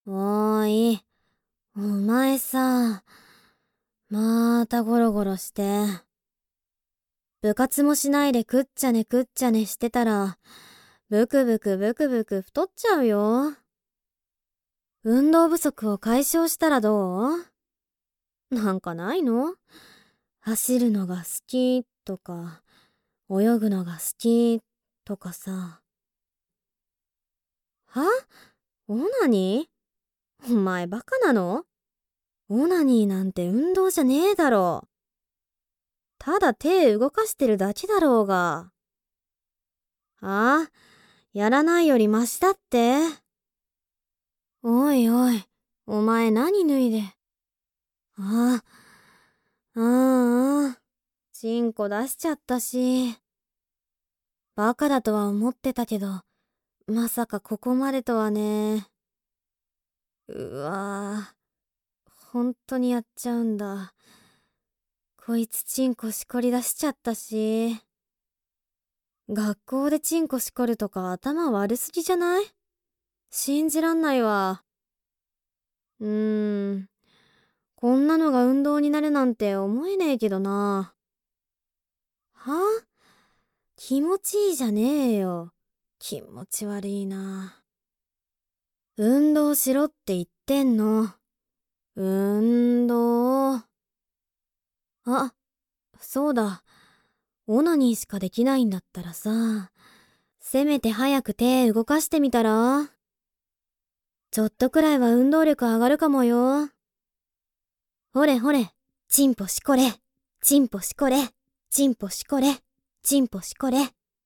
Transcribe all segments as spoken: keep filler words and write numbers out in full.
おーい、お前さ、またゴロゴロして。部活もしないでくっちゃねくっちゃねしてたら、ブクブクブクブク太っちゃうよ。運動不足を解消したらどう？なんかないの？走るのが好きとか、泳ぐのが好きとかさ。は？オナニー？お前バカなの？オナニーなんて運動じゃねえだろ。ただ手動かしてるだけだろうが。ああ、やらないよりマシだって。おいおい、お前何脱いで。ああ、ああ、チンコ出しちゃったし。バカだとは思ってたけど、まさかここまでとはね。うわぁ、ほんとにやっちゃうんだ。こいつチンコしこり出しちゃったし。学校でチンコしこるとか頭悪すぎじゃない？信じらんないわ。うーん。こんなのが運動になるなんて思えねえけどな。は？気持ちいいじゃねえよ。気持ち悪いな。運動しろって言ってんの。運動。あ、そうだ。オナニーしかできないんだったらさ、せめて早く手動かしてみたら？ちょっとくらいは運動力上がるかもよ。ほれほれ、チンポしこれ、チンポしこれ、チンポしこれ、チンポしこれ。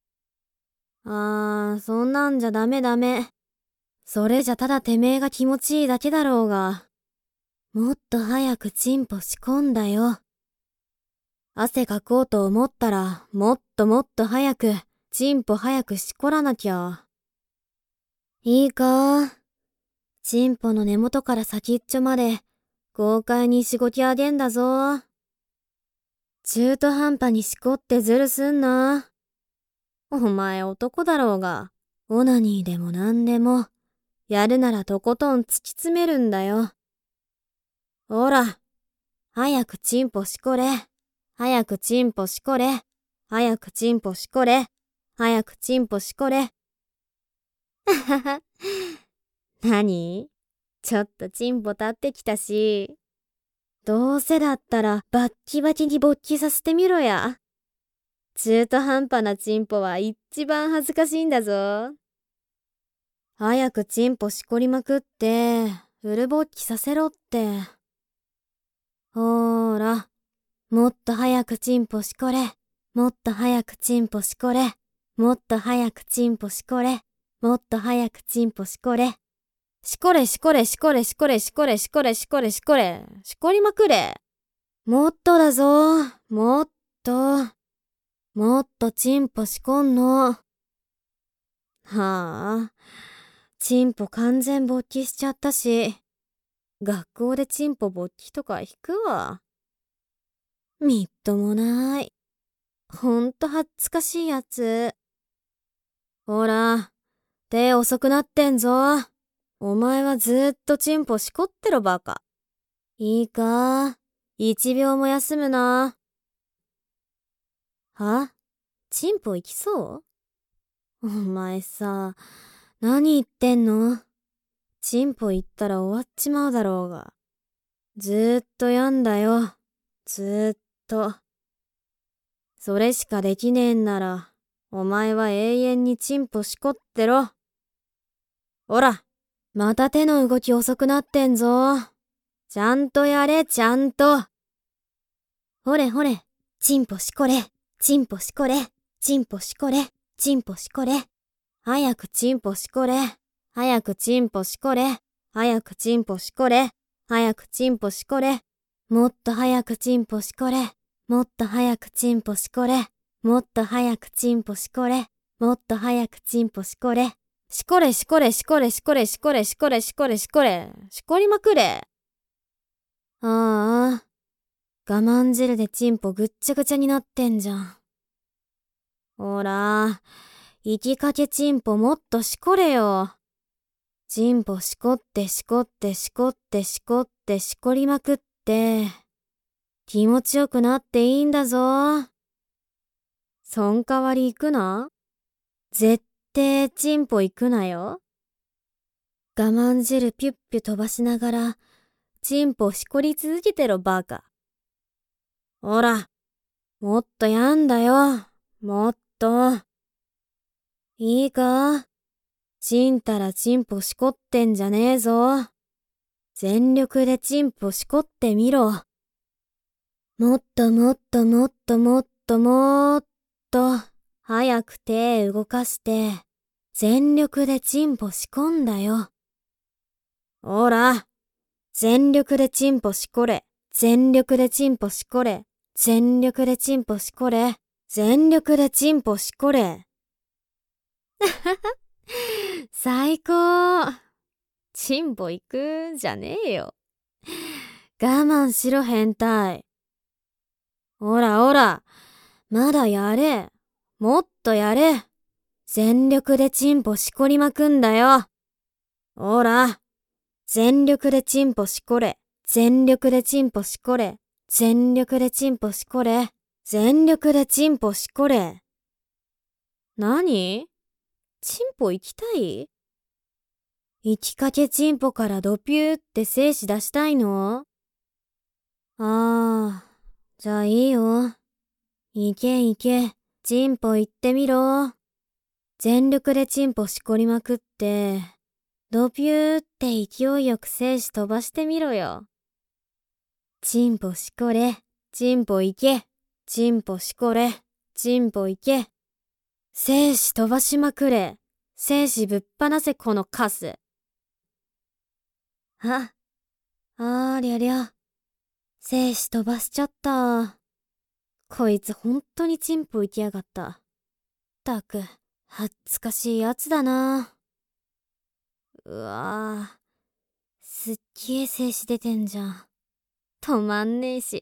あー、そんなんじゃダメダメ。それじゃただてめえが気持ちいいだけだろうが。もっと早くチンポしこんだよ。汗かこうと思ったら、もっともっと早く、チンポ早くしこらなきゃ。いいか？チンポの根元から先っちょまで、豪快にしごきあげんだぞ。中途半端にしこってずるすんな。お前男だろうが、オナニーでもなんでも、やるならとことん突き詰めるんだよ。ほら、早くチンポしこれ。早くチンポしこれ。早くチンポしこれ。早くチンポしこれ。ははは。なに？ちょっとチンポ立ってきたし。どうせだったらバッキバキに勃起させてみろや。中途半端なチンポは一番恥ずかしいんだぞ。早くチンポしこりまくって、フル勃起させろって。ほーら、もっと早くチンポしこれ。もっと早くチンポしこれ。もっと早くチンポしこれ。もっと早くチンポしこれ。しこれしこれしこれしこれしこれしこれしこれしこれ。しこりまくれ。もっとだぞ。もっと。もっとチンポしこんの。はあ。チンポ完全勃起しちゃったし。学校でチンポ勃起とか引くわ。みっともない。ほんと恥ずかしいやつ。ほら、手遅くなってんぞ。お前はずーっとチンポしこってろバカ。いいか？一秒も休むな。は？チンポ行きそう？お前さ、何言ってんの？チンポ行ったら終わっちまうだろうが。ずーっとやんだよ。ずーっと。それしかできねえんなら、お前は永遠にチンポしこってろ。ほら、また手の動き遅くなってんぞ。ちゃんとやれ、ちゃんと。ほれほれ、チンポしこれ、チンポしこれ、チンポしこれ、チンポしこれ。早くチンポしこれ、早くチンポしこれ、早くチンポしこれ、早くチンポしこれ。もっと早くチンポしこれ、もっと早くチンポしこれ、もっと早くチンポしこれ、もっと早くチンポしこれ。しこれしこれしこれしこれしこれしこれしこれしこれ。しこりまくれ。ああ、我慢汁でチンポぐっちゃぐちゃになってんじゃん。ほら、行きかけチンポもっとしこれよ。 チンポしこってしこってしこってしこってしこりまくって、気持ちよくなっていいんだぞ。そん代わり行くな。絶対チンポ行くなよ。我慢汁ピュッピュ飛ばしながら、チンポしこり続けてろバカ。ほら、もっとやんだよ。もっと。いいか？ちんたらチンポしこってんじゃねえぞ。全力でチンポしこってみろ。もっともっともっともっともっと、早く手動かして、全力でチンポしこんだよ。ほら、全力でチンポしこれ、全力でチンポしこれ、全力でチンポしこれ、全力でチンポしこれ。最高。チンポ行くんじゃねえよ。我慢しろ変態。ほらほら、まだやれ。もっとやれ。全力でチンポしこりまくんだよ。ほら、全力でチンポしこれ。全力でチンポしこれ。全力でチンポしこれ。全力でチンポしこれ。なに？チンポ行きたい？行きかけチンポからドピューって精子出したいの？ああ、じゃあいいよ。行け行け、チンポ行ってみろ。全力でチンポしこりまくって、ドピューって勢いよく精子飛ばしてみろよ。チンポしこれ、チンポ行け、チンポしこれ、チンポ行け。精子飛ばしまくれ、精子ぶっ放せこのカス。あ、ありゃりゃ。精子飛ばしちゃった。こいつほんとにチンポ行きやがった。ったく、恥ずかしいやつだな。うわぁ、すっげえ精子出てんじゃん。止まんねえし。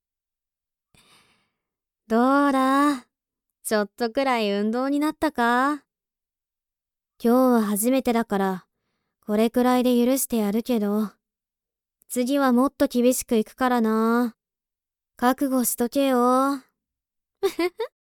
どうだ？ちょっとくらい運動になったか？今日は初めてだから、これくらいで許してやるけど、次はもっと厳しくいくからな。覚悟しとけよ。